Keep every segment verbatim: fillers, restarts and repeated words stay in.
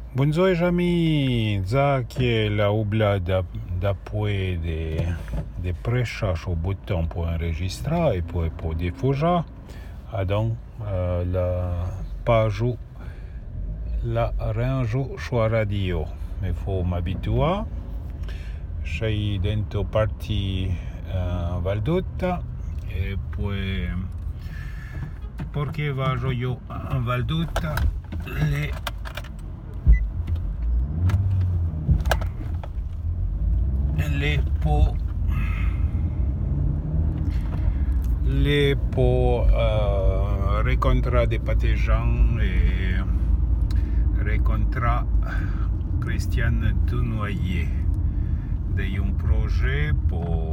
Bonjour amis, ça qui est la oubla d'appuyer des, des pré-charges au bouton pour enregistrer et pour, pour diffuser. Ah donc, euh, la page la range sur radio. Il faut m'habituer. Je suis dentro parti uh, Valdotta e poi perché vado io a Valdotta le le po le po uh, rencontrare des partisans et rencontrare Christiane Dunoyer de un projet pour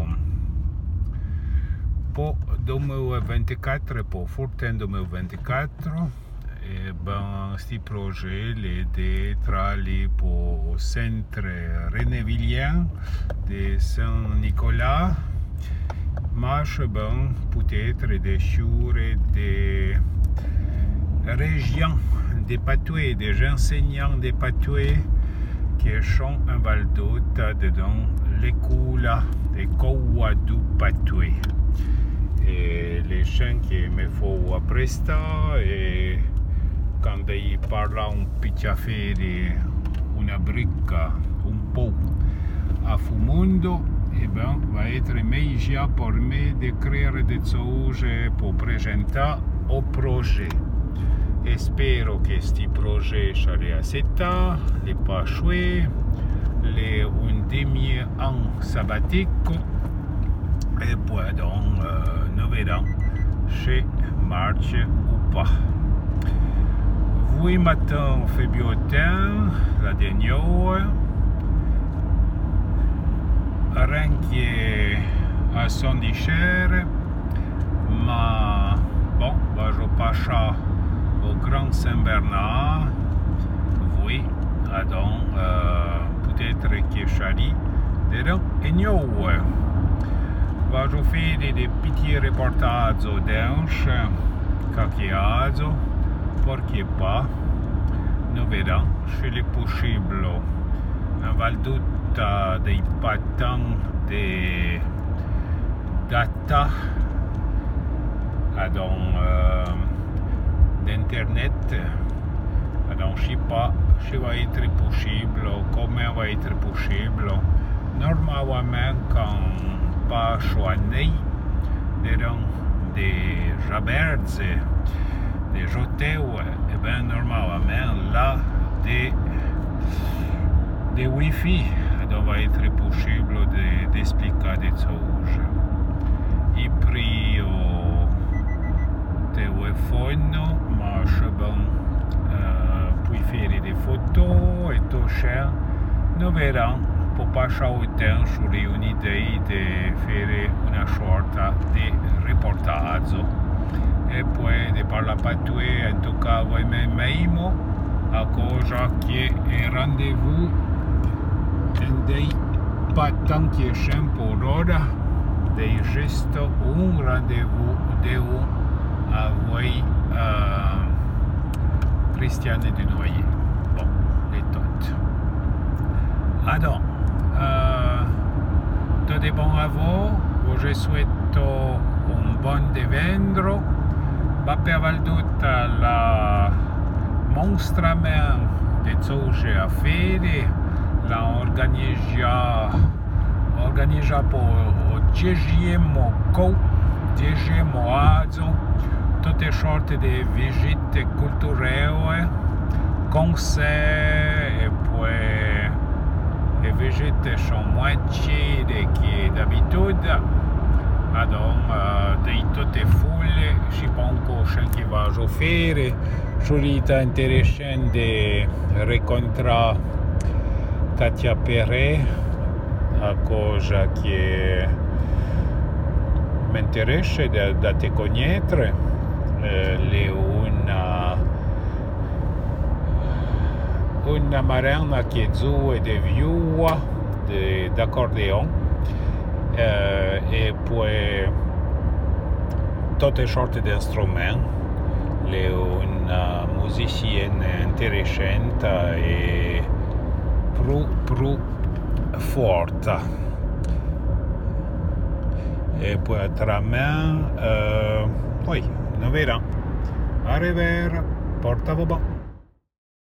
pour duemilaventiquattro pour Fortin duemilaventiquattro e ben sti projet les de trali pour au centre Renévillien de Saint-Nicolas marche ben peut-être des jours des régions des Patoués, des enseignants des Patoués qui sont en Valdotta dedans l'école de Kouadou Patoué. Et les gens qui me font apprester et quand ils parlent un petit affaire una bricca, un pot a fumondo, et ben va être meilleur pour me d'écrire des choses pour présenter au projet. E spero che sti projet sarà accettato, le pas chouette, le un demi an sabbatique et puis donc euh, nous verrons si marche ou pas. Oui, matin on fait bien temps, la dernière rien qui est à son cher, mais bon, bah, je passe au Grand Saint-Bernard, oui, donc euh, peut-être que Charlie dedans et nous va faire des petits reportages d'anche, caquiazo, pourquoi pas, nous verrons si c'est possible en Valdotta des patents de data, donc euh, d'internet, donc je ne sais pas si va être possible, comment va être possible. Normalement, quand pas choisi dedans des jaberts, des hôtels, et bien normalement là des des wifi, donc va être possible de, d'expliquer des choses. Et puis au téléphone, marche bon, euh, puis faire des photos et tout ça. Nous verrons pour passer au temps sur une idée de faire une sorte de reportage. Et puis de parler patoué, en tout cas, vous même à cause qui est rendez-vous des patents qui sont pour l'heure, de juste un rendez-vous de avec euh, Christiane Dunoyer. Bon, et tout. Alors, euh, tout est bon à vous. Je souhaite un bon devendro. Per Valdotta la monstrament de choses à faire. La organisa organisa pour le dixième co, dixième azo, toutes sortes de visites culturelles, concerts et puis les visites sont moins chères que d'habitude. Donc, euh, de toutes les foules, je ne sais pas encore ce qui va se faire. Je suis intéressé de rencontrer Katia Perret, à cause qui m'intéresse de, de te connaître. Euh, une, une marraine qui joue de viola, d'accordéon. Euh, et puis toutes sortes d'instruments, les, une, una musicienne interessante e più, più forte. E poi tra me, uh, poi, non vera, arrivederci, porta va